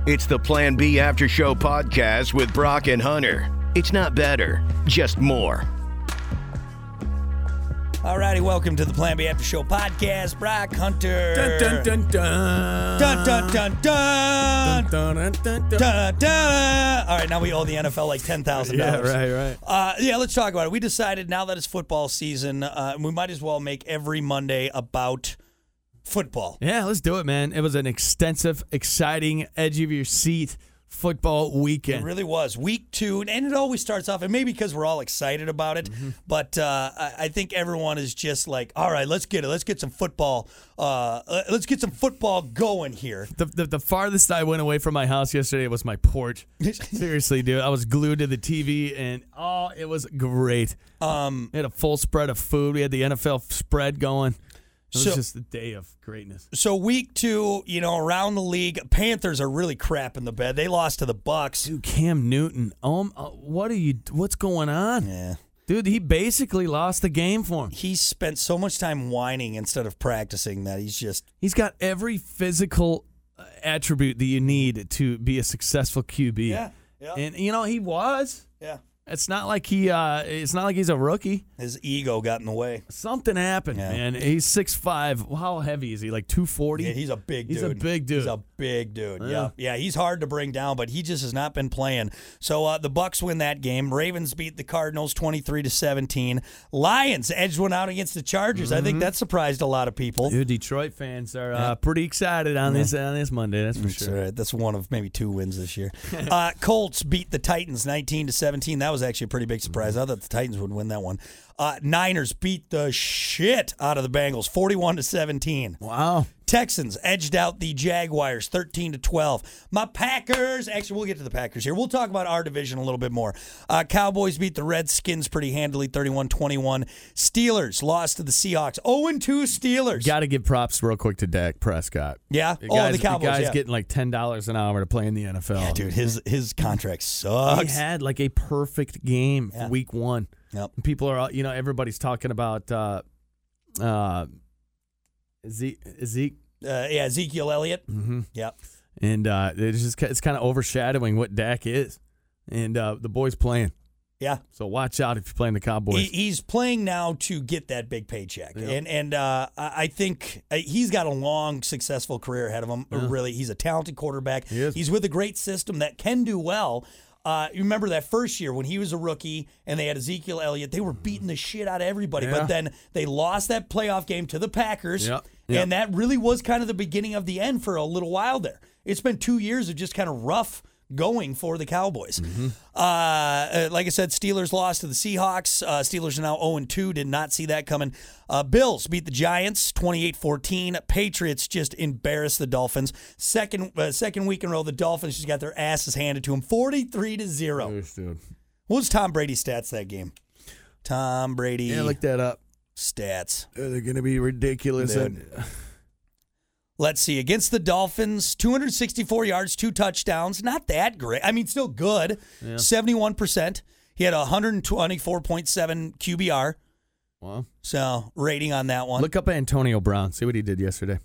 It's the Plan B After Show podcast with Brock and Hunter. It's not better, just more. All righty, welcome to the Plan B After Show podcast. Brock, Hunter. Dun, dun, dun, dun. Dun, dun, dun, dun. Dun, dun, dun, dun. Dun, dun. All right, now we owe the NFL like $10,000. Yeah, right. Yeah, let's talk about it. We decided now that it's football season, we might as well make every Monday about football. Yeah, let's do it, man. It was an extensive, exciting, edge of your seat football weekend. It really was. Week 2, and it always starts off, and maybe because we're all excited about it, but I think everyone is just like, all right, let's get it. Let's get some football. Let's get some football going here. The farthest I went away from my house yesterday was my porch. Seriously, dude. I was glued to the TV, and it was great. We had a full spread of food. We had the NFL spread going. It was just a day of greatness. So week 2, around the league, Panthers are really crap in the bed. They lost to the Bucks. Dude, Cam Newton. What's going on? Yeah. Dude, he basically lost the game for him. He spent so much time whining instead of practicing that He's got every physical attribute that you need to be a successful QB. Yeah. And he was. Yeah. It's not like he's a rookie. His ego got in the way. Something happened, man. He's 6'5". How heavy is he? Like 240? Yeah, he's a big dude. He's a big dude. He's a big dude. Yeah. He's hard to bring down, but he just has not been playing. So the Bucks win that game. Ravens beat the Cardinals 23-17. Lions edged one out against the Chargers. I think that surprised a lot of people. Dude, Detroit fans are pretty excited on this Monday. That's for sure. Right. That's one of maybe 2 wins this year. Colts beat the Titans 19-17. That was actually a pretty big surprise. I thought the Titans would win that one. Niners beat the shit out of the Bengals 41-17. Wow. Texans edged out the Jaguars 13-12. My Packers, actually we'll get to the Packers here. We'll talk about our division a little bit more. Cowboys beat the Redskins pretty handily 31-21. Steelers lost to the Seahawks 0-2 Steelers. Got to give props real quick to Dak Prescott. Yeah? The Cowboys. The guy's getting like $10 an hour to play in the NFL. Yeah, dude, his contract sucks. He had like a perfect game for week 1. Yep. People are, everybody's talking about Ezekiel Elliott. Mm-hmm. Yep. And it's kind of overshadowing what Dak is. And the boy's playing. Yeah. So watch out if you're playing the Cowboys. He's playing now to get that big paycheck. Yep. And I think he's got a long, successful career ahead of him. Yeah. Really, he's a talented quarterback. He is. He's with a great system that can do well. You remember that first year when he was a rookie and they had Ezekiel Elliott, they were beating the shit out of everybody. Yeah. But then they lost that playoff game to the Packers, Yep. and that really was kind of the beginning of the end for a little while there. It's been 2 years of just kind of rough going for the Cowboys. Like I said, Steelers lost to the Seahawks. Steelers are now 0-2. Did not see that coming. Bills beat the Giants 28-14. Patriots just embarrassed the Dolphins. Second week in a row, the Dolphins just got their asses handed to them 43-0. Nice, dude. What was Tom Brady's stats that game? Tom Brady. Yeah, look that up. Stats. They're going to be ridiculous. Let's see. Against the Dolphins, 264 yards, 2 touchdowns. Not that great. I mean, still good. Yeah. 71%. He had 124.7 QBR. Wow. So, rating on that one. Look up Antonio Brown. See what he did yesterday.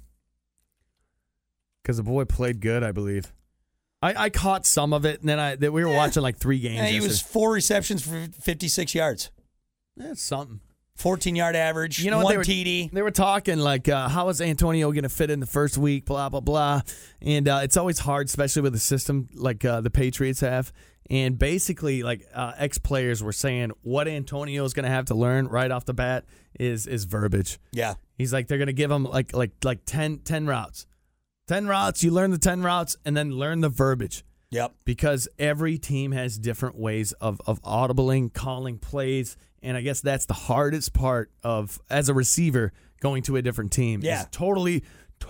Because the boy played good, I believe. I caught some of it, and then we were watching like 3 games. He was 4 receptions for 56 yards. That's something. 14-yard average, You know what, one TD. They were talking like, how is Antonio going to fit in the first week, blah, blah, blah. And it's always hard, especially with a system like the Patriots have. And basically, like ex-players were saying what Antonio is going to have to learn right off the bat is verbiage. Yeah. He's like, they're going to give him like 10 routes. 10 routes, you learn the 10 routes, and then learn the verbiage. Yep. Because every team has different ways of audibling, calling plays, and I guess that's the hardest part of, as a receiver, going to a different team. Yeah. Is totally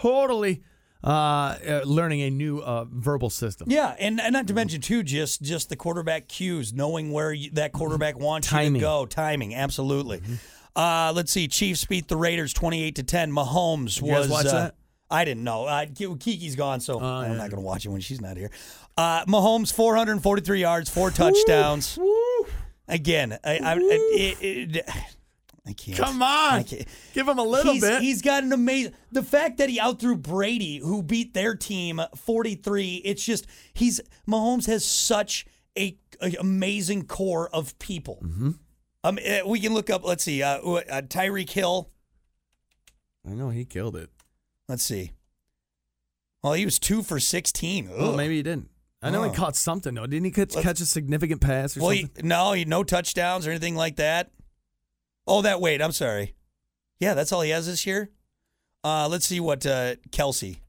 learning a new verbal system. Yeah, and not to mention, too, just the quarterback cues, knowing where that quarterback wants you to go. Timing, absolutely. Let's see. Chiefs beat the Raiders 28-10. Mahomes You guys watch that? I didn't know. Kiki's gone, so I'm not going to watch it when she's not here. Mahomes, 443 yards, 4 touchdowns. Woo. Again, I can't. Come on. I can't. Give him a little bit. He's got an amazing. The fact that he outthrew Brady, who beat their team 43. It's just Mahomes has such a amazing core of people. Mm-hmm. We can look up. Let's see. Tyreek Hill. I know he killed it. Let's see. Well, he was 2 for 16. Well, maybe he didn't. I know he caught something though. Didn't he catch a significant pass or something? No touchdowns or anything like that. Oh, wait, I'm sorry. Yeah, that's all he has this year. Let's see what Kelsey.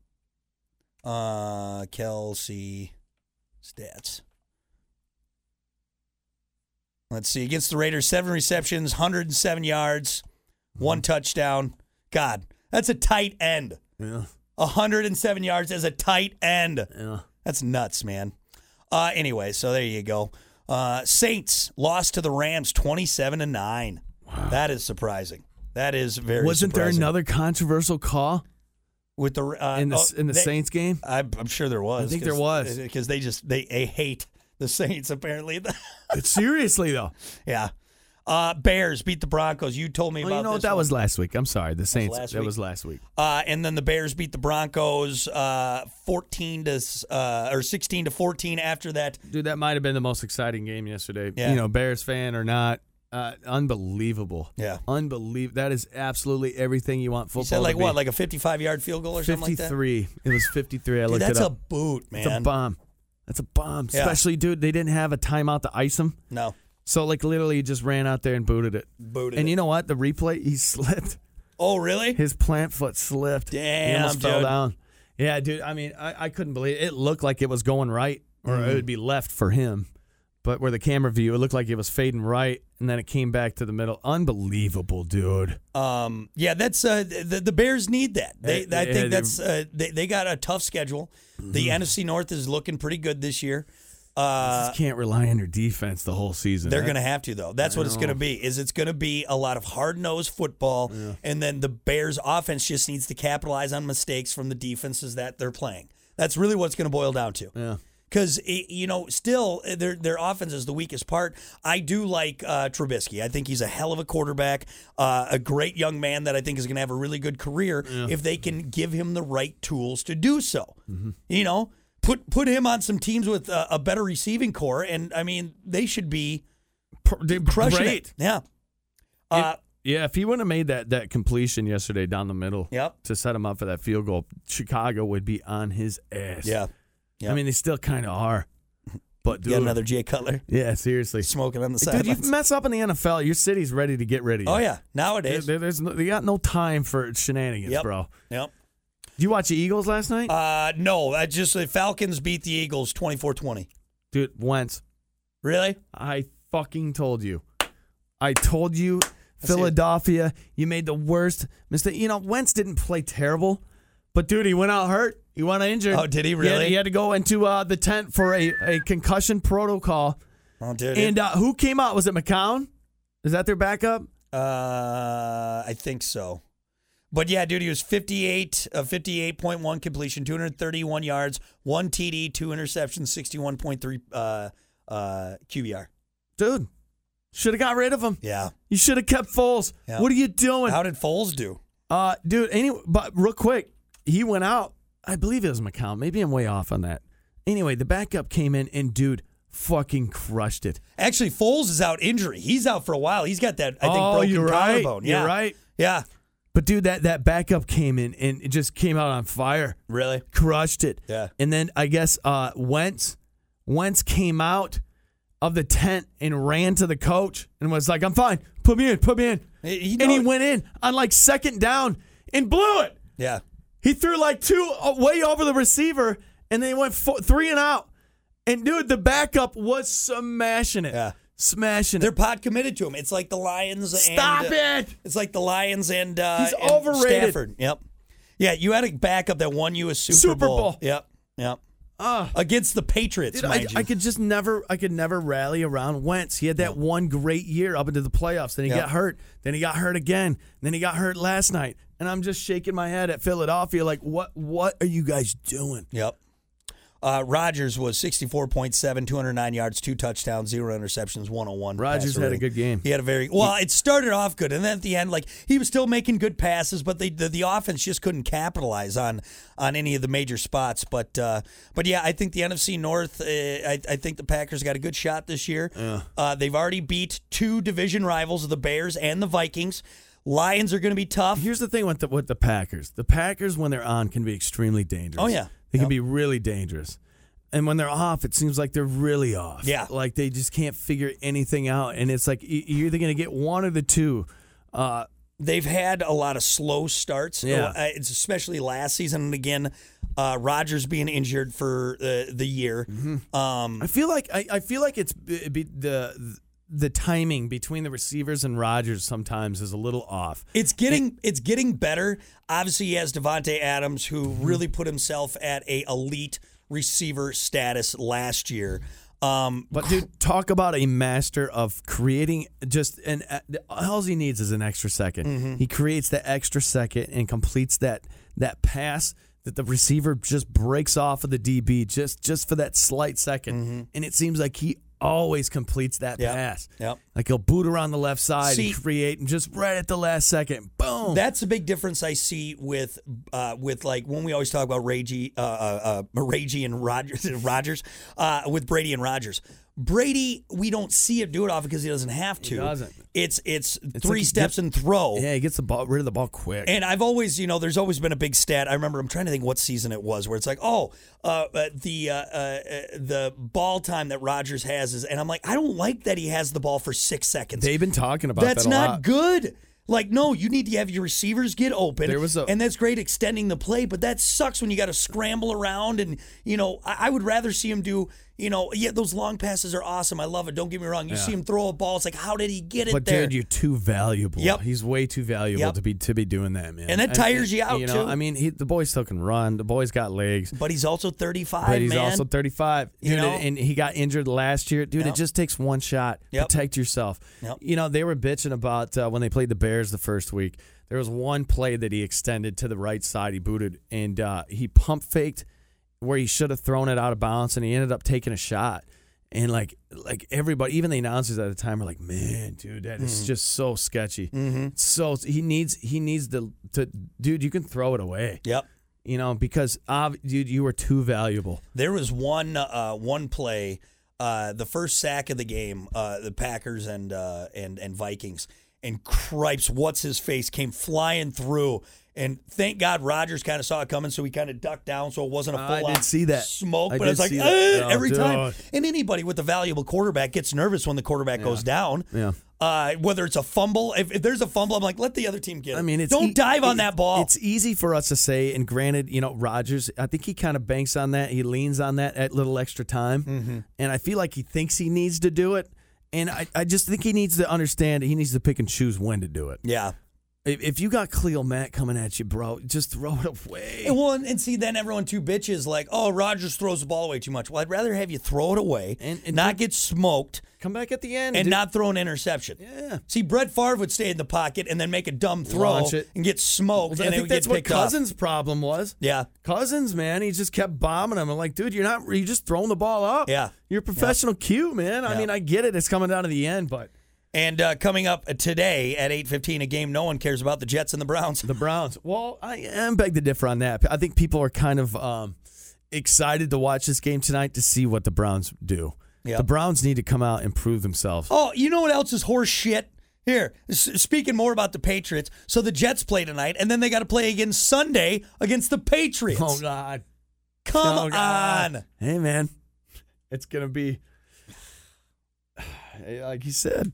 Kelsey stats. Let's see. Against the Raiders, 7 receptions, 107 yards, 1 touchdown. God, that's a tight end. Yeah. 107 yards as a tight end. Yeah. That's nuts, man. Anyway, so there you go. Saints lost to the Rams 27-9. Wow. That is surprising. That is very Wasn't surprising. there another controversial call with the in the Saints game? I'm sure there was. I think there was. Because they hate the Saints, apparently. Seriously, though. Yeah. Bears beat the Broncos. You told me about this. You know what? That was last week. I'm sorry. The Saints. That was last week. And then the Bears beat the Broncos 16-14 after that. Dude, that might have been the most exciting game yesterday. Yeah. Bears fan or not. Unbelievable. Yeah. Unbelievable. That is absolutely everything you want football You said to be. what, like a 55-yard field goal or something like that? 53. It was 53. I looked it up. That's a boot, man. It's a bomb. That's a bomb. Yeah. Especially, dude, they didn't have a timeout to ice him. No. So, literally, he just ran out there and booted it. And you know what? The replay, he slipped. Oh, really? His plant foot slipped. Damn, He almost fell dude. down. Yeah, dude. I mean, I couldn't believe it. It looked like it was going right, or it would be left for him. But where the camera view, it looked like it was fading right, and then it came back to the middle. Unbelievable, dude. Yeah, that's the Bears need that. I think that's they got a tough schedule. The NFC North is looking pretty good this year. Just can't rely on their defense the whole season. They're going to have to, though. That's what it's going to be. It's going to be a lot of hard-nosed football, and then the Bears' offense just needs to capitalize on mistakes from the defenses that they're playing. That's really what it's going to boil down to. Yeah. Because, still, their offense is the weakest part. I do like Trubisky. I think he's a hell of a quarterback, a great young man that I think is going to have a really good career if they can give him the right tools to do so. Mm-hmm. Put him on some teams with a better receiving core, and, I mean, they should be crushing it. Yeah. If he wouldn't have made that completion yesterday down the middle to set him up for that field goal, Chicago would be on his ass. Yeah. I mean, they still kind of are. But dude, get another Jay Cutler. Yeah, seriously. Smoking on the Dude, sidelines. you mess up in the NFL, your city's ready to get rid of you. Oh, yeah. Nowadays. They got no time for shenanigans, bro. Yep. Did you watch the Eagles last night? No. The Falcons beat the Eagles 24-20. Dude, Wentz. Really? I fucking told you. I told you, Philadelphia, you made the worst mistake. Wentz didn't play terrible, but, dude, he went out hurt. He went injured. Oh, did he really? He had to go into the tent for a concussion protocol. Oh, dude. And who came out? Was it McCown? Is that their backup? I think so. But, yeah, dude, he was 58.1 completion, 231 yards, 1 TD, 2 interceptions, 61.3 QBR. Dude, should have got rid of him. Yeah. You should have kept Foles. Yeah. What are you doing? How did Foles do? Dude, anyway, but real quick, he went out. I believe it was McCown. Maybe I'm way off on that. Anyway, the backup came in, and, dude, fucking crushed it. Actually, Foles is out injury. He's out for a while. He's got that, I think, broken collarbone. Yeah. You're right. Yeah. But, dude, that backup came in, and it just came out on fire. Really? Crushed it. Yeah. And then, I guess, Wentz came out of the tent and ran to the coach and was like, I'm fine. Put me in. And he went in on, second down and blew it. Yeah. He threw 2 way over the receiver, and then he went 3 and out. And, dude, the backup was smashing it. Yeah. Smashing They're it. pot committed to him. It's like the Lions Stop it! It's like the Lions and he's and overrated. Stafford. Yep. Yeah, you had a backup that won you a Super Bowl. Yep. Against the Patriots, Dude, mind you. I could never rally around Wentz. He had that one great year up into the playoffs. Then he got hurt. Then he got hurt again. Then he got hurt last night. And I'm just shaking my head at Philadelphia like, what are you guys doing? Yep. Rodgers was 64.7, 209 yards, 2 touchdowns, 0 interceptions, 101. Rodgers had a good game. He had a it started off good, and then at the end, like, he was still making good passes, but the offense just couldn't capitalize on any of the major spots. But yeah, I think the NFC North, I think the Packers got a good shot this year. Yeah. They've already beat 2 division rivals, the Bears and the Vikings. Lions are going to be tough. Here's the thing with the Packers. The Packers, when they're on, can be extremely dangerous. Oh, yeah. They can be really dangerous. And when they're off, it seems like they're really off. Yeah. Like they just can't figure anything out. And it's like you're either going to get one or the two. They've had a lot of slow starts. Yeah. It's especially last season. And again, Rodgers being injured for the year. I feel like it's the timing between the receivers and Rodgers sometimes is a little off. It's getting better. Obviously, he has Devontae Adams, who really put himself at a elite receiver status last year. But dude, talk about a master of creating all he needs is an extra second. He creates that extra second and completes that pass that the receiver just breaks off of the DB just for that slight second. And it seems like he always completes that pass. Yep. Like he'll boot around the left side and create, and just right at the last second, boom. That's a big difference I see with like when we always talk about Ragey and Rodgers, with Brady and Rodgers. Brady, we don't see him do it often because he doesn't have to. He doesn't. It's 3 steps and throw. Yeah, he gets rid of the ball quick. And I've always, there's always been a big stat. I remember, I'm trying to think what season it was, where it's like, the ball time that Rodgers has is, and I'm like, I don't like that he has the ball for 6 seconds. They've been talking about That's that a lot. not good. Like, no, you need to have your receivers get open, and that's great extending the play, but that sucks when you got to scramble around, and, I would rather see him do, those long passes are awesome. I love it. Don't get me wrong. You see him throw a ball, it's like, how did he get it there? But, dude, you're too valuable. Yep. He's way too valuable to be doing that, man. And that tires you out, too. I mean, the boy still can run. The boy's got legs. But he's also 35, But he's also 35. Dude, and he got injured last year. Dude, Yep. it just takes one shot. Yep. Protect yourself. Yep. They were bitching about when they played the Bears the first week. There was one play that he extended to the right side. He booted, and he pump faked where he should have thrown it out of bounds, and he ended up taking a shot. And like everybody, even the announcers at the time, were like, "Man, dude, that is just so sketchy." So he needs to dude. You can throw it away. Yep. Because dude, you were too valuable. There was one play, the first sack of the game, the Packers and Vikings, and Cripes, what's his face, came flying through. And thank God Rodgers kind of saw it coming, so he kind of ducked down, so it wasn't a full-on smoke. But it's like, every time. And anybody with a valuable quarterback gets nervous when the quarterback goes down. Yeah. Whether it's a fumble. If there's a fumble, I'm like, let the other team get it. I mean, don't dive on that ball. It's easy for us to say, and granted, Rodgers, I think he kind of banks on that. He leans on that at little extra time. And I feel like he thinks he needs to do it. And I just think he needs to understand he needs to pick and choose when to do it. Yeah. If you got Khalil Mack coming at you, bro, just throw it away. Well, and see, then everyone too bitches like, oh, Rodgers throws the ball away too much. Well, I'd rather have you throw it away and not get smoked. Come back at the end. And not throw an interception. Yeah. See, Brett Favre would stay in the pocket and then make a dumb throw and get smoked. Well, and I think that's what Cousins' problem was. Yeah. Cousins, man, he just kept bombing him. I'm like, dude, you're just throwing the ball up. Yeah. You're a professional Q, man. I mean, I get it. It's coming down to the end, but. And coming up today at 8:15, a game no one cares about, the Jets and the Browns. The Browns. Well, I am beg to differ on that. I think people are kind of excited to watch this game tonight to see what the Browns do. Yep. The Browns need to come out and prove themselves. Oh, you know what else is horse shit? Here, speaking more about the Patriots. So the Jets play tonight, and then they got to play again Sunday against the Patriots. Oh, God. Come on. Hey, man. It's going to be, like you said,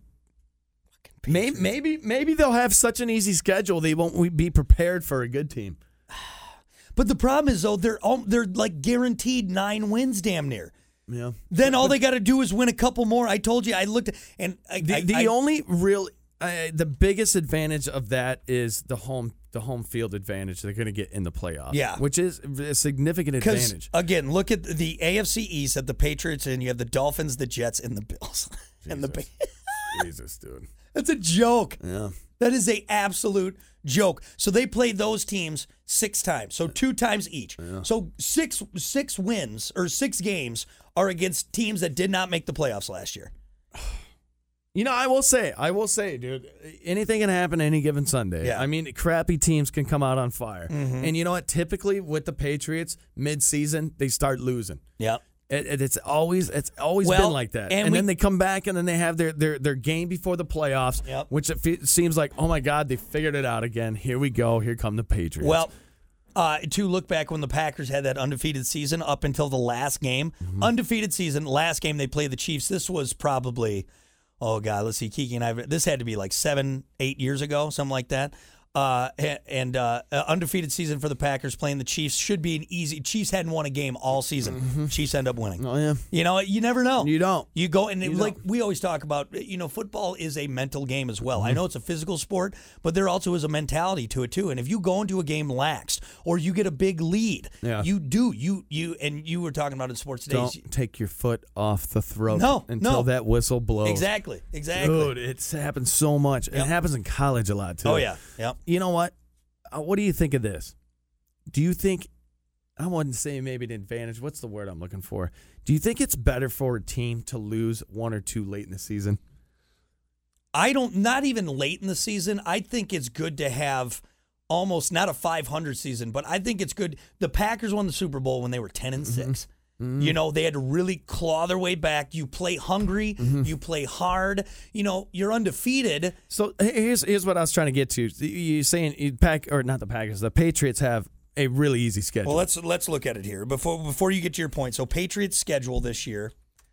maybe they'll have such an easy schedule they won't be prepared for a good team. But the problem is, though, they're like guaranteed 9 wins damn near. Yeah. Then all they got to do is win a couple more. I told you, I looked at, and the biggest advantage of that is the home field advantage they're going to get in the playoffs. Yeah. Which is a significant advantage. Again, look at the AFC East at the Patriots, and you have the Dolphins, the Jets, and the Bills. And the Jesus, dude. That's a joke. Yeah. That is a absolute joke. So they played those teams 6 times, so 2 times each. Yeah. So six wins or 6 games are against teams that did not make the playoffs last year. You know, I will say, dude, anything can happen any given Sunday. Yeah. I mean, crappy teams can come out on fire. Mm-hmm. And you know what? Typically with the Patriots, mid-season, they start losing. Yep. It's always been like that. And then they come back and then they have their game before the playoffs, yep. which it seems like, oh my God, they figured it out again. Here we go. Here come the Patriots. Well, to look back when the Packers had that undefeated season up until the last game, undefeated season, last game they played the Chiefs. This was probably, oh God, let's see, Kiki and I, this had to be like 7-8 years ago, something like that. Undefeated season for the Packers playing the Chiefs should be an easy. Chiefs hadn't won a game all season. Mm-hmm. Chiefs end up winning. Oh yeah. You know, you never know. You don't. You go and like we always talk about. You know, football is a mental game as well. Mm-hmm. I know it's a physical sport, but there also is a mentality to it too. And if you go into a game laxed or you get a big lead, you do. You and you were talking about in sports today. Don't take your foot off the throat until that whistle blows. Exactly. Dude, it's happened so much. Yep. It happens in college a lot too. Oh yeah. Yep. You know what? What do you think of this? Do you think, I wouldn't say maybe an advantage. What's the word I'm looking for? Do you think it's better for a team to lose 1 or 2 late in the season? Not even late in the season. I think it's good to have almost not a 500 season, but I think it's good. The Packers won the Super Bowl when they were 10-6. Mm-hmm. You know, they had to really claw their way back. You play hungry. Mm-hmm. You play hard. You know, you're undefeated. So here's what I was trying to get to. You're saying the Patriots have a really easy schedule. Well, let's look at it here before you get to your point. So Patriots schedule this year.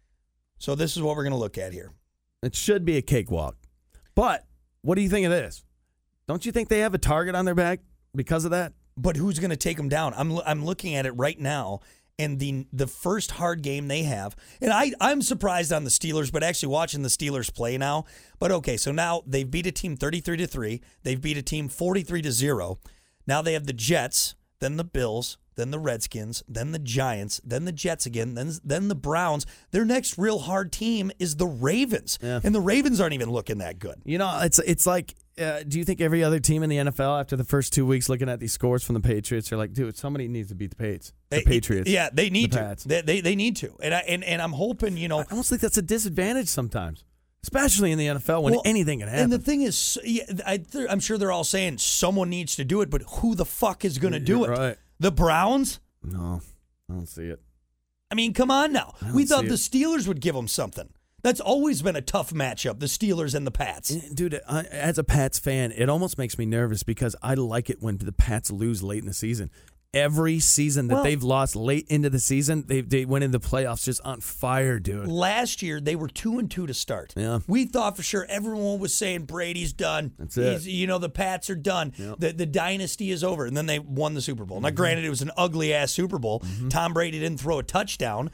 So this is what we're going to look at here. It should be a cakewalk. But what do you think of this? Don't you think they have a target on their back because of that? But who's going to take them down? I'm looking at it right now. And the first hard game they have, and I'm surprised on the Steelers, but actually watching the Steelers play now. But okay, so now they've beat a team 33-3. They've beat a team 43-0. Now they have the Jets, then the Bills, then the Redskins, then the Giants, then the Jets again, then the Browns. Their next real hard team is the Ravens, and the Ravens aren't even looking that good. You know, it's like. Do you think every other team in the NFL after the first 2 weeks looking at these scores from the Patriots are like, dude, somebody needs to beat the Patriots? Yeah, they need to. They need to. And I'm hoping, you know. I almost think that's a disadvantage sometimes, especially in the NFL when anything can happen. And the thing is, I'm sure they're all saying someone needs to do it, but who the fuck is going to do it? Right. The Browns? No, I don't see it. I mean, come on now. We thought the Steelers would give them something. That's always been a tough matchup, the Steelers and the Pats. Dude, as a Pats fan, it almost makes me nervous because I like it when the Pats lose late in the season. Every season that they've lost late into the season, they went into the playoffs just on fire, dude. Last year, they were 2-2 to start. Yeah. We thought for sure everyone was saying Brady's done. That's it. The Pats are done. Yep. The dynasty is over. And then they won the Super Bowl. Mm-hmm. Now, granted, it was an ugly-ass Super Bowl. Mm-hmm. Tom Brady didn't throw a touchdown,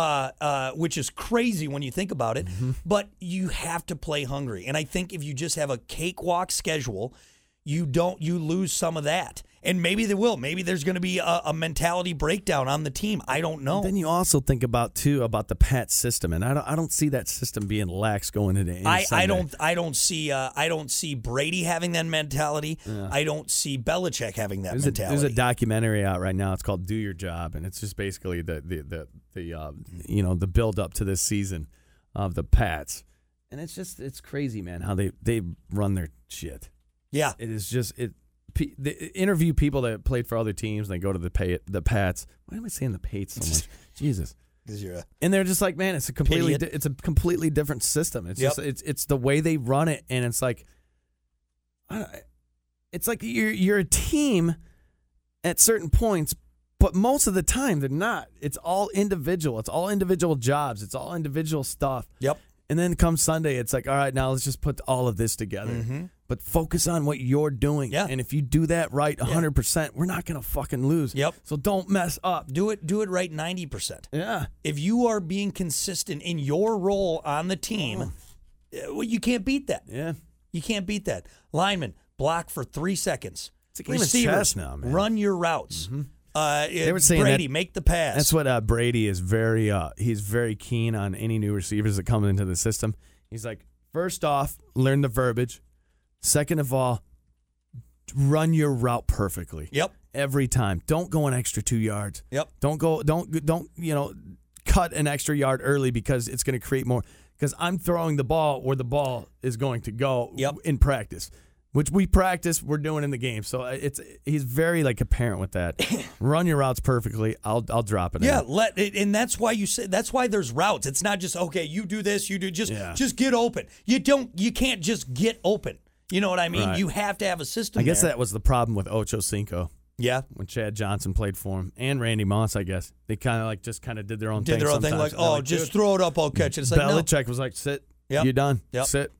which is crazy when you think about it. Mm-hmm. But you have to play hungry. And I think if you just have a cakewalk schedule, you lose some of that. And maybe they will. Maybe there's going to be a mentality breakdown on the team. I don't know. Then you also think about the Pat system, and I don't see that system being lax going into any Sunday. I don't see Brady having that mentality. Yeah. I don't see Belichick having that mentality. There's a documentary out right now. It's called "Do Your Job," and it's just basically the build up to this season of the Pats, and it's crazy, man, how they run their shit. Yeah, it is just it. They interview people that played for other teams, and they go to the Pats. Why am I saying the Pates so much? Jesus. And they're just like, man, it's a completely different system. It's just it's the way they run it, and it's like you're a team at certain points, but most of the time they're not. It's all individual. It's all individual jobs. It's all individual stuff. Yep. And then come Sunday, it's like, all right, now let's just put all of this together. Mm-hmm. But focus on what you're doing. Yeah. And if you do that right 100%, we're not going to fucking lose. Yep. So don't mess up. Do it right 90%. Yeah. If you are being consistent in your role on the team, you can't beat that. Yeah. You can't beat that. Lineman, block for 3 seconds. It's a game of chess now, man. Run your routes. Mm-hmm. They were saying Brady, make the pass. That's what Brady is he's very keen on any new receivers that come into the system. He's like, first off, learn the verbiage. Second of all, run your route perfectly. Yep. Every time. Don't go an extra 2 yards. Yep. Don't cut an extra yard early because it's going to create more. Because I'm throwing the ball where the ball is going to go in practice, which we practice, we're doing in the game. So he's very like apparent with that. Run your routes perfectly. I'll drop it. Yeah, and that's why that's why there's routes. It's not just okay, you do this, you do just get open. You can't just get open. You know what I mean? Right. You have to have a system. I guess that was the problem with Ocho Cinco. Yeah, when Chad Johnson played for him and Randy Moss, I guess they kind of did their own thing. Did their own thing, like just throw it up, I'll catch it. It's like Belichick was like, sit, you're done, sit,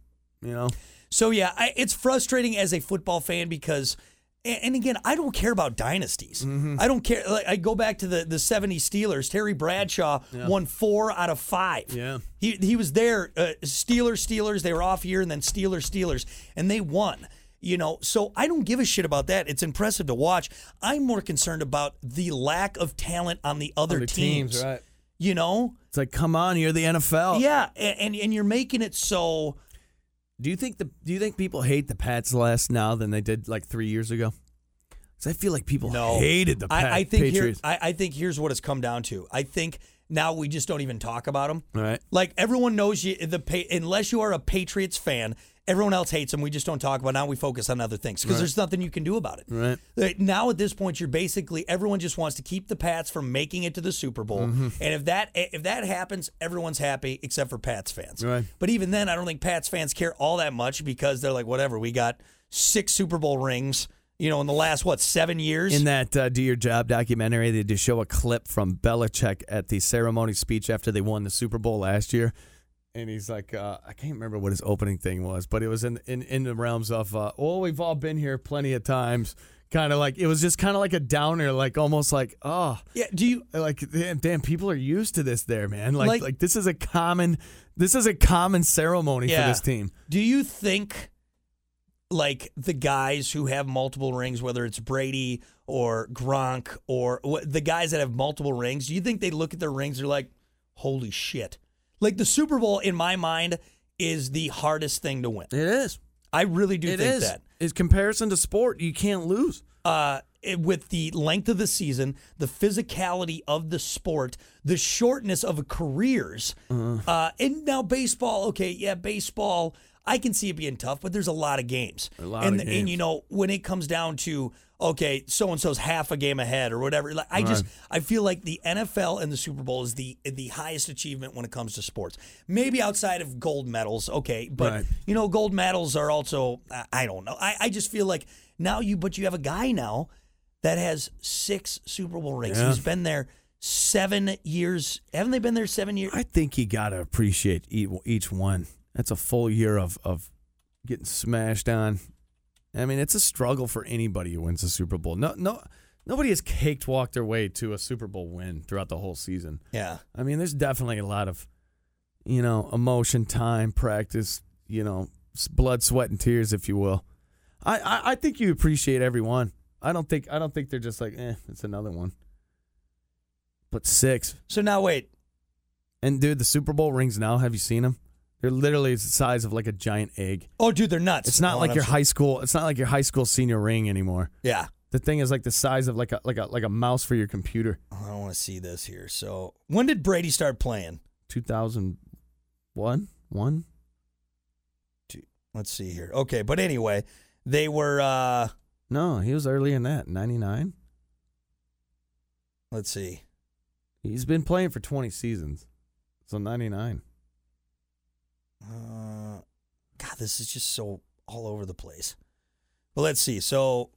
So yeah, it's frustrating as a football fan because, and again, I don't care about dynasties. I don't care. Like, I go back to the 70s Steelers. Terry Bradshaw won 4 out of 5. Yeah, he was there. Steelers. They were off year, and then Steelers, and they won. So I don't give a shit about that. It's impressive to watch. I'm more concerned about the lack of talent on the other teams. Right. It's like, come on, you're the NFL. Yeah, and you're making it so. Do you think people hate the Pats less now than they did like 3 years ago? Because I feel like people hated the Patriots. I think here's what it's come down to. I think now we just don't even talk about them. Right. Like everyone knows unless you are a Patriots fan, everyone else hates them. We just don't talk about it. Now we focus on other things because there's nothing you can do about it. Right. Now at this point, you're basically everyone just wants to keep the Pats from making it to the Super Bowl. And if that happens, everyone's happy except for Pats fans. Right. But even then, I don't think Pats fans care all that much because they're like, whatever. We got 6 Super Bowl rings. In the last 7 years. In that Do Your Job documentary, they did show a clip from Belichick at the ceremony speech after they won the Super Bowl last year. And he's like, I can't remember what his opening thing was, but it was in the realms of, we've all been here plenty of times. Kind of like, it was just kind of like a downer, like almost like, oh. Yeah, do you. Like, damn, people are used to this there, man. Like this is a common ceremony for this team. Do you think, like, the guys who have multiple rings, whether it's Brady or Gronk or the guys that have multiple rings, do you think they look at their rings and they're like, holy shit? Like, the Super Bowl, in my mind, is the hardest thing to win. It is. I really do think that. In comparison to sport, you can't lose. With the length of the season, the physicality of the sport, the shortness of careers, and now baseball, baseball, I can see it being tough, but there's a lot of games. And when it comes down to, okay, so-and-so's half a game ahead or whatever, like I feel like the NFL and the Super Bowl is the highest achievement when it comes to sports. Maybe outside of gold medals, okay, but gold medals are also, I don't know. I just feel like now you have a guy now that has 6 Super Bowl rings. Yeah. He's been there 7 years. Haven't they been there 7 years? I think you got to appreciate each one. That's a full year of getting smashed on. I mean, it's a struggle for anybody who wins a Super Bowl. Nobody has cakewalked their way to a Super Bowl win throughout the whole season. Yeah. I mean, there's definitely a lot of, emotion, time, practice, blood, sweat, and tears, if you will. I think you appreciate every one. I don't think they're just like, it's another one. But 6. So now wait. And dude, the Super Bowl rings now, have you seen them? They're literally the size of like a giant egg. Oh, dude, they're nuts. It's not like your high school. It's not like your high school senior ring anymore. Yeah. The thing is like the size of like a mouse for your computer. Oh, I want to see this here. So, when did Brady start playing? 2001? 1? Let's see here. Okay, but anyway, they were No, he was earlier than that. 99? Let's see. He's been playing for 20 seasons. So 99. God, this is just so all over the place. But let's see. So,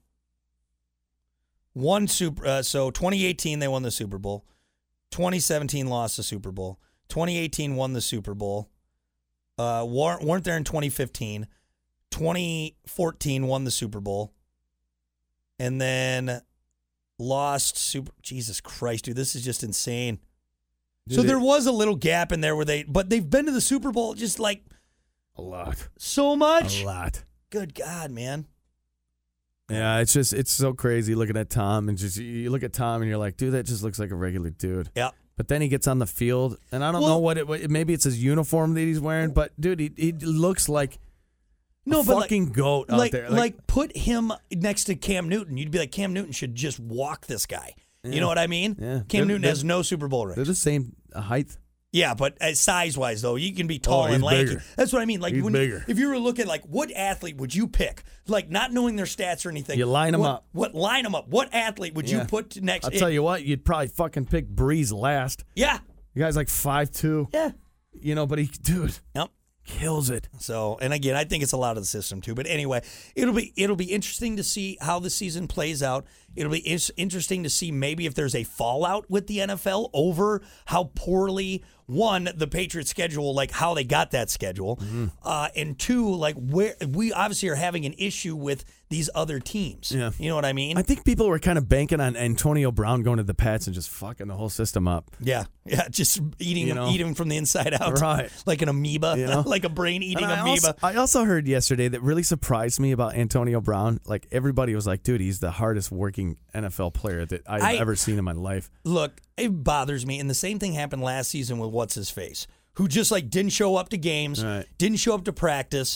so 2018 they won the Super Bowl. 2017 lost the Super Bowl. 2018 won the Super Bowl. Weren't there in 2015. 2014 won the Super Bowl. And then lost Jesus Christ, dude, this is just insane. So there was a little gap in there but they've been to the Super Bowl just like a lot. So much? A lot. Good God, man. Yeah, it's so crazy looking at Tom and you look at Tom and you're like, dude, that just looks like a regular dude. Yeah. But then he gets on the field and I don't know maybe it's his uniform that he's wearing, but dude, he looks like fucking goat out there. Like, put him next to Cam Newton. You'd be like, Cam Newton should just walk this guy. You know what I mean? Yeah. Cam Newton has no Super Bowl rings. They're the same height. Yeah, but size-wise, though, you can be tall he's and lanky. bigger. That's what I mean. Like, He's bigger. If you were looking, like, what athlete would you pick? Like, not knowing their stats or anything. You line them up. Line them up? What athlete would you put next? I'll tell you what, you'd probably fucking pick Breeze last. Yeah. The guy's like 5'2". Yeah. You know, but dude. Yep. Kills it. So, and again, I think it's a lot of the system too. But anyway, it'll be interesting to see how the season plays out. It'll be interesting to see maybe if there's a fallout with the NFL over how poorly, one, the Patriots schedule, like how they got that schedule, and two, like where we obviously are having an issue with these other teams. Yeah. You know what I mean? I think people were kind of banking on Antonio Brown going to the Pats and just fucking the whole system up. Yeah, just eating from the inside out, right? Like an amoeba, like a brain-eating amoeba. I also heard yesterday that really surprised me about Antonio Brown. Like everybody was like, "Dude, he's the hardest working NFL player that I've ever seen in my life." Look, it bothers me, and the same thing happened last season with what's his face, who just like didn't show up to games, didn't show up to practice.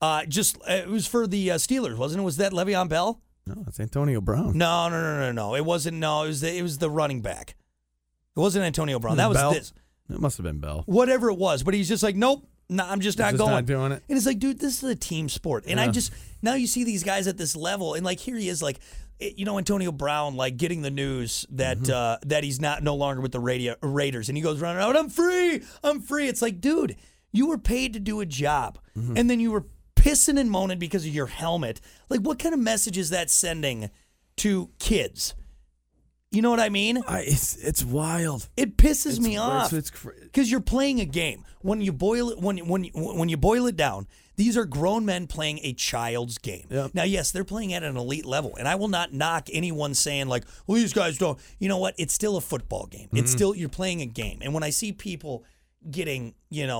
It was for the Steelers, wasn't it? Was that Le'Veon Bell? No, it's Antonio Brown. No. It wasn't. No, it was the running back. It wasn't Antonio Brown. That was Bell? this. It must have been Bell. Whatever it was, but he's just like, nope. No, I'm just not going. Not doing it. And it's like, dude, this is a team sport. And now you see these guys at this level, and like here he is, like, Antonio Brown, like getting the news that that he's no longer with the Raiders, and he goes running out, I'm free. It's like, dude, you were paid to do a job, and then you were pissing and moaning because of your helmet. Like, what kind of message is that sending to kids? You know what I mean? It's wild. It pisses me off It's because you're playing a game. When you boil it, when you boil it down, these are grown men playing a child's game. Yep. Now, yes, they're playing at an elite level, and I will not knock anyone saying like, "Well, these guys don't." You know what? It's still a football game. It's still, you're playing a game, and when I see people getting,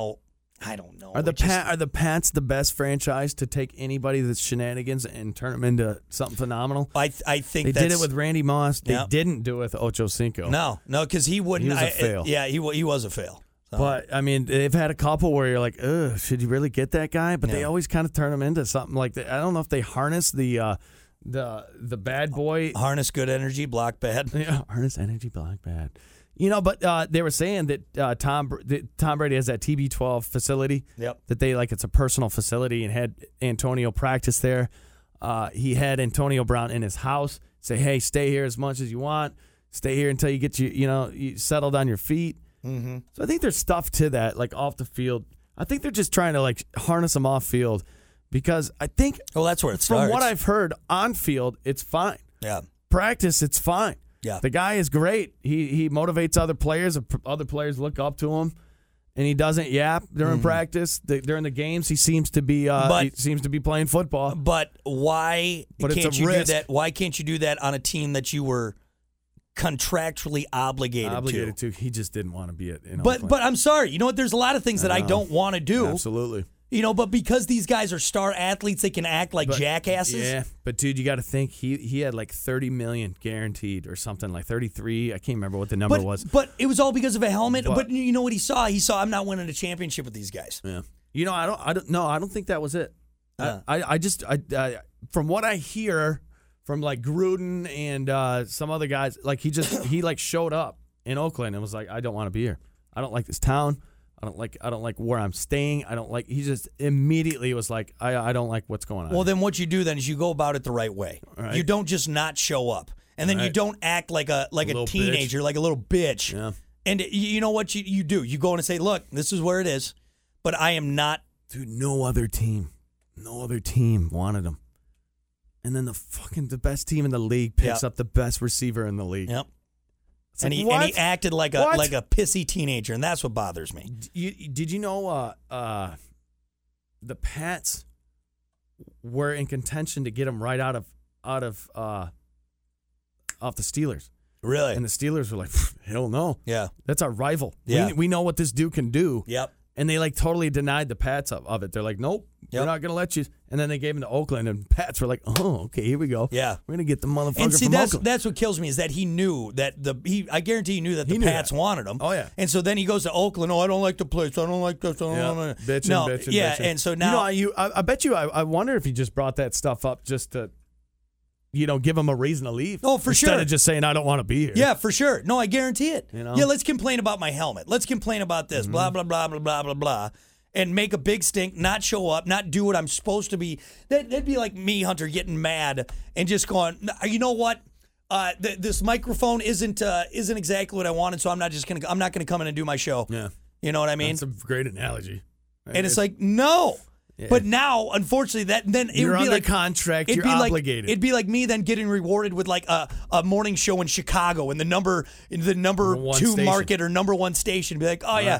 I don't know. Are the Pats the best franchise to take anybody that's shenanigans and turn them into something phenomenal? I think they did it with Randy Moss. They didn't do it with Ocho Cinco. No, because he wouldn't. He was a fail. Yeah, he was a fail. So. But I mean, they've had a couple where you're like, ugh, should you really get that guy? But they always kind of turn him into something like that. I don't know if they harness the bad boy. Harness good energy, block bad. Yeah, harness energy, block bad. But they were saying that Tom Brady has that TB12 facility. Yep. That it's a personal facility, and had Antonio practice there. He had Antonio Brown in his house. Say, hey, stay here as much as you want. Stay here until you get you settled on your feet. Mm-hmm. So I think there's stuff to that, like off the field. I think they're just trying to harness them off field, because I think. Well, that's where it starts. From what I've heard, on field it's fine. Yeah. Practice, it's fine. Yeah. The guy is great. He motivates other players. Other players look up to him, and he doesn't yap during practice. During the games, he seems to be playing football. But why can't you risk. do that? Why can't you do that on a team that you were contractually obligated to? He just didn't want to be it. But I'm sorry. You know what? There's a lot of things that I don't want to do. Absolutely. But because these guys are star athletes, they can act like jackasses. Yeah, but dude, you got to think he had like $30 million guaranteed or something, like 33. I can't remember what the number was. But it was all because of a helmet. But you know what he saw? He saw, I'm not winning a championship with these guys. Yeah. I don't think that was it. I from what I hear from like Gruden and some other guys, like he showed up in Oakland and was like, I don't want to be here. I don't like this town. I don't like where I'm staying. He just immediately was like, I don't like what's going on. Well, then what you do then is you go about it the right way. Right. You don't just not show up. And then you don't act like a teenager, like a little bitch. Yeah. And you know what you do? You go in and say, look, this is where it is, but I am not. Dude, no other team wanted him. And then the best team in the league picks up the best receiver in the league. Yep. And he acted like a pissy teenager, and that's what bothers me. Did you know the Pats were in contention to get him right out of off the Steelers? Really? And the Steelers were like, hell no. Yeah. That's our rival. Yeah. We know what this dude can do. Yep. And they totally denied the Pats of it. They're like, nope, we're not going to let you. And then they gave him to Oakland, and Pats were like, "Oh, okay, here we go. Yeah. We're gonna get the motherfucker And see, from Oakland." that's what kills me is that he knew that I guarantee he knew that the knew Pats that. wanted him. Oh, yeah. And so then he goes to Oakland. Oh, I don't like the place. I don't like this. I don't like bitching, no, bitching, yeah. bitching. And so now, I bet you. I wonder if he just brought that stuff up just to, give him a reason to leave. Oh, for instead sure. of just saying I don't want to be here. yeah, for sure. No, I guarantee it. You know? Yeah, let's complain about my helmet. Let's complain about this. Blah blah blah blah blah blah blah. And make a big stink, not show up, not do what I'm supposed to be. That'd be like me, Hunter, getting mad and just going, you know what? This microphone isn't exactly what I wanted, so I'm not gonna come in and do my show. Yeah. You know what I mean? That's a great analogy. And it's like, no. Yeah. But now, unfortunately, then it You're would be under like contract. it'd You're be obligated. It'd be like me then getting rewarded with like a morning show in Chicago in the number one 2 station. market or number 1 station. Be like, oh yeah.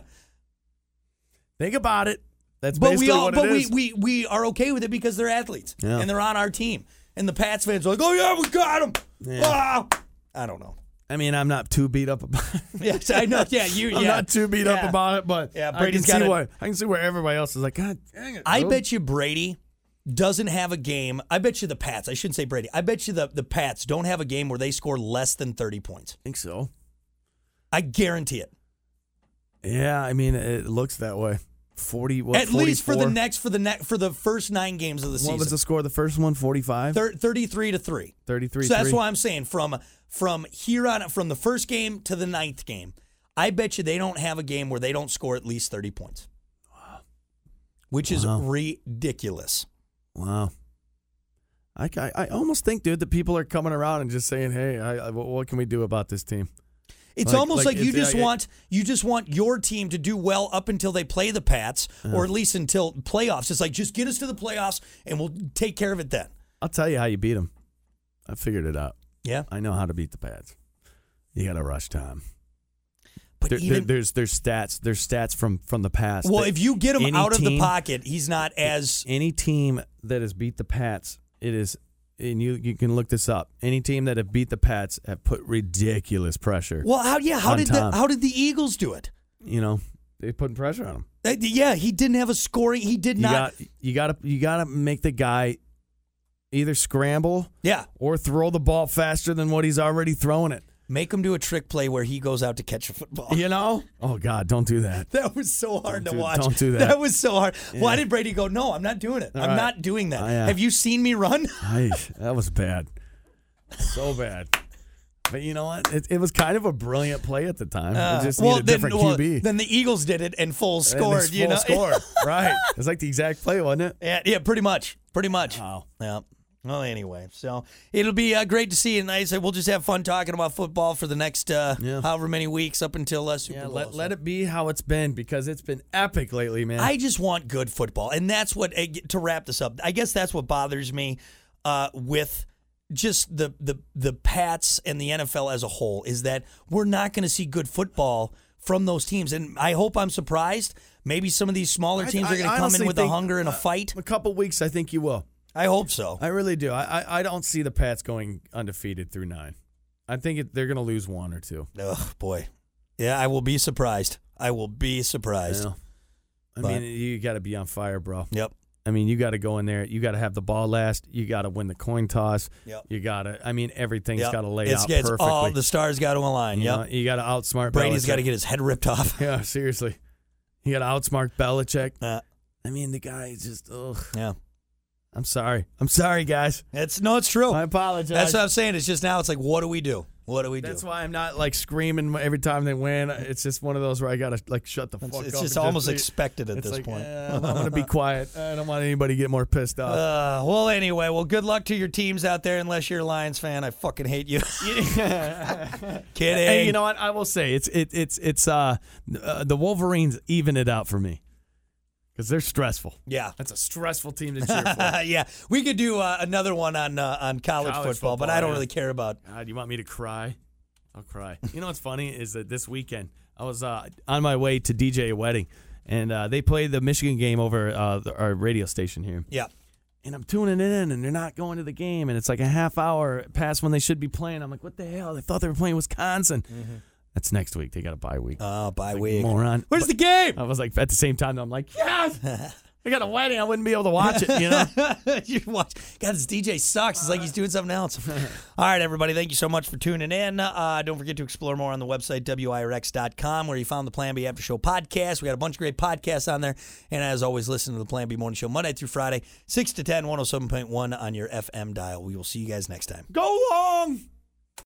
Think about it. That's But basically what it is. we are okay with it because they're athletes Yeah. and they're on our team. And the Pats fans are like, oh yeah, we got them. Yeah. Ah! I don't know. I mean, I'm not too beat up about it. Yes, I know. Yeah, I'm not too beat up Yeah. about it, but Yeah, I can Brady's see got I can see where everybody else is like, God dang it. I bro." bet you Brady doesn't have a game. I bet you the Pats. I shouldn't say Brady. I bet you the Pats don't have a game where they score less than 30 points. I think so. I guarantee it. Yeah, I mean, it looks that way. 40, At least for 44? the first 9 games of the season. What was the score of the first one? 45? 33-3. 33. So that's why I'm saying from here on, from the first game to the 9th game, I bet you they don't have a game where they don't score at least 30 points. Wow. Which is ridiculous. Wow. I almost think, dude, that people are coming around and just saying, hey, what can we do about this team? It's almost like you it's- just want your team to do well up until they play the Pats, or at least until playoffs. It's like, just get us to the playoffs and we'll take care of it then. I'll tell you how you beat them. I figured it out. Yeah. I know how to beat the Pats. You got to rush time. But There's stats. There's stats from the past. well, that if you get him any out of the team- pocket, he's not as any team that has beat the Pats, it is, and you can look this up. Any team that have beat the Pats have put ridiculous pressure. well. How on did Tom. how did the Eagles do it? They putting pressure on him. Yeah, he didn't have a scoring. He did not. You gotta make the guy either scramble Yeah, or throw the ball faster than what he's already throwing it. make him do a trick play where he goes out to catch a football. Oh God, don't do that. That was so hard to watch. Don't do that. That was so hard. Why did Brady go, no, I'm not doing it. I'm right. not doing that. Yeah. Have you seen me run? That was bad. So bad. But you know what? It was kind of a brilliant play at the time. It just needed a different QB. Then the Eagles did it and full And scored. it's You full know, score. Right. It's like the exact play, wasn't it? Yeah, pretty much. Wow. Yeah. Well, anyway, so it'll be great to see. And like I said, we'll just have fun talking about football for the next however many weeks up until Super Bowl. Let it be how it's been, because it's been epic lately, man. I just want good football, and that's what, to wrap this up, I guess that's what bothers me with just the Pats and the NFL as a whole, is that we're not going to see good football from those teams. And I hope I'm surprised. Maybe some of these smaller teams are going to come in with a hunger and a fight. A couple weeks, I think you will. I hope so. I really do. I don't see the Pats going undefeated through 9. I think they're going to lose 1 or 2. Oh, boy. Yeah, I will be surprised. I mean, you got to be on fire, bro. Yep. I mean, you got to go in there. You got to have the ball last. You got to win the coin toss. Yep. You got to. I mean, everything's Yep. got to lay out It's perfectly. all the stars got to align. You Yep. know, you got to outsmart. Brady's Belichick. got to get his head ripped off. Yeah, seriously. You got to outsmart Belichick. Uh, I mean, the guy is just. Ugh. yeah. I'm sorry, guys. It's true. I apologize. That's what I'm saying. It's just now. It's like, what do we do? What do we do? That's why I'm not like screaming every time they win. It's just one of those where I gotta like shut the fuck up. It's just and almost be- expected at it's this like, point. I'm going to be quiet. I don't want anybody to get more pissed off. Well, anyway, good luck to your teams out there. Unless you're a Lions fan, I fucking hate you. Kidding. Hey, you know what? I will say it's the Wolverines even it out for me because they're stressful. Yeah. That's a stressful team to cheer for. Yeah, we could do another one on college football, but I don't really care about. God, you want me to cry? I'll cry. You know what's funny is that this weekend I was on my way to DJ a wedding, and they played the Michigan game over our radio station here. Yeah. And I'm tuning in, and they're not going to the game, and it's like a half hour past when they should be playing. I'm like, what the hell? They thought they were playing Wisconsin. Mm-hmm. That's next week. They got a bye week. Oh, bye like, week. Moron. Where's the game? I was like, at the same time, I'm like, yes! I got a wedding. I wouldn't be able to watch it, you know? You watch. God, this DJ sucks. It's like he's doing something else. All right, everybody. Thank you so much for tuning in. Don't forget to explore more on the website, WIRX.com, where you found the Plan B After Show podcast. We got a bunch of great podcasts on there. And as always, listen to the Plan B Morning Show Monday through Friday, 6 to 10, 107.1 on your FM dial. We will see you guys next time. Go long!